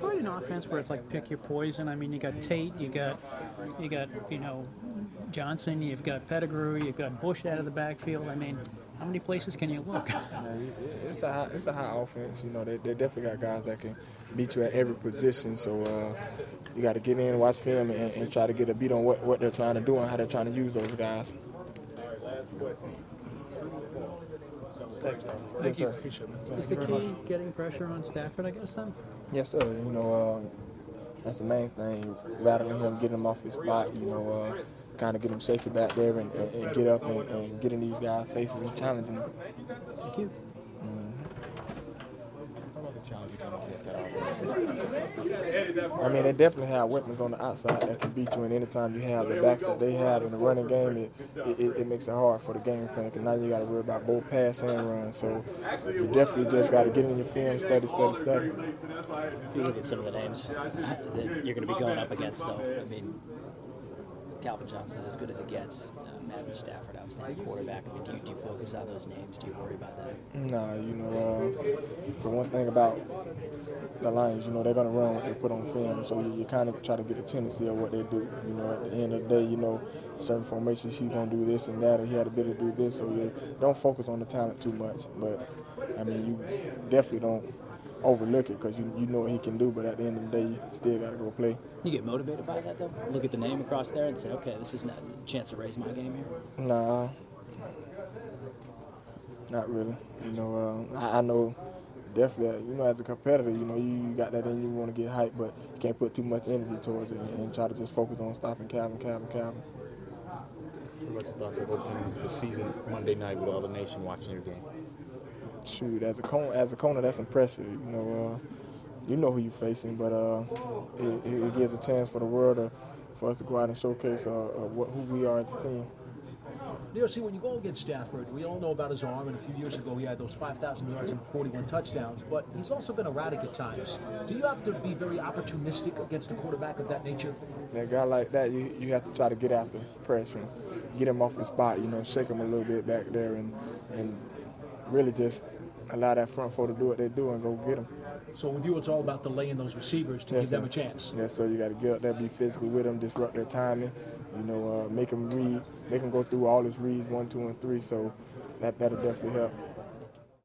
Detroit an offense where it's like pick your poison? I mean, you got Tate, you got Johnson, you've got Pettigrew, you've got Bush out of the backfield. I mean, how many places can you look? It's a high offense. You know, they definitely got guys that can beat you at every position. So you got to get in, watch film, and try to get a beat on what they're trying to do and how they're trying to use those guys. Thank you. Is the key getting pressure on Stafford, I guess, then? Yes, sir. You know, that's the main thing. Rattling him, getting him off his spot. You know, kind of get him shaky back there and get up and get in these guys' faces and challenging them. Thank you. I mean, they definitely have weapons on the outside that can beat you, and anytime you have the backs that they have in the running game, it makes it hard for the game plan, because now you got to worry about both pass and run. So you definitely just got to get in your film, study. If you look at some of the names that you're going to be going up against, though, I mean, Calvin Johnson's as good as it gets. Matthew Stafford, outstanding quarterback. I mean, do you focus on those names? Do you worry about that? No, you know, the one thing about the Lions, you know, they're going to run what they put on film, so you kind of try to get a tendency of what they do. You know, at the end of the day, you know, certain formations, he's going to do this and that, or he had a ability to do this, so you don't focus on the talent too much. But, I mean, you definitely don't overlook it, because you know what he can do, but at the end of the day, you still got to go play. You get motivated by that, though? Look at the name across there and say, okay, this is not a chance to raise my game here? Nah, not really. You know, I know definitely, you know, as a competitor, you know, you got that in you, want to get hyped, but you can't put too much energy towards it and try to just focus on stopping Calvin. What about your thoughts of opening the season Monday night with all the nation watching your game? Shoot, as a corner, that's impressive. You know who you're facing, but it gives a chance for the world for us to go out and showcase who we are as a team. See, when you go against Stafford, we all know about his arm, and a few years ago he had those 5,000 yards and 41 touchdowns, but he's also been erratic at times. Do you have to be very opportunistic against a quarterback of that nature? A guy like that, you have to try to get after pressure, get him off his spot, you know, shake him a little bit back there, and really just allow that front four to do what they do and go get them. So with you, it's all about delaying those receivers to give them a chance. Yes, so you got to get up there, be physical with them, disrupt their timing, you know, make them read, make them go through all his reads, 1, 2, and 3. So that'll definitely help.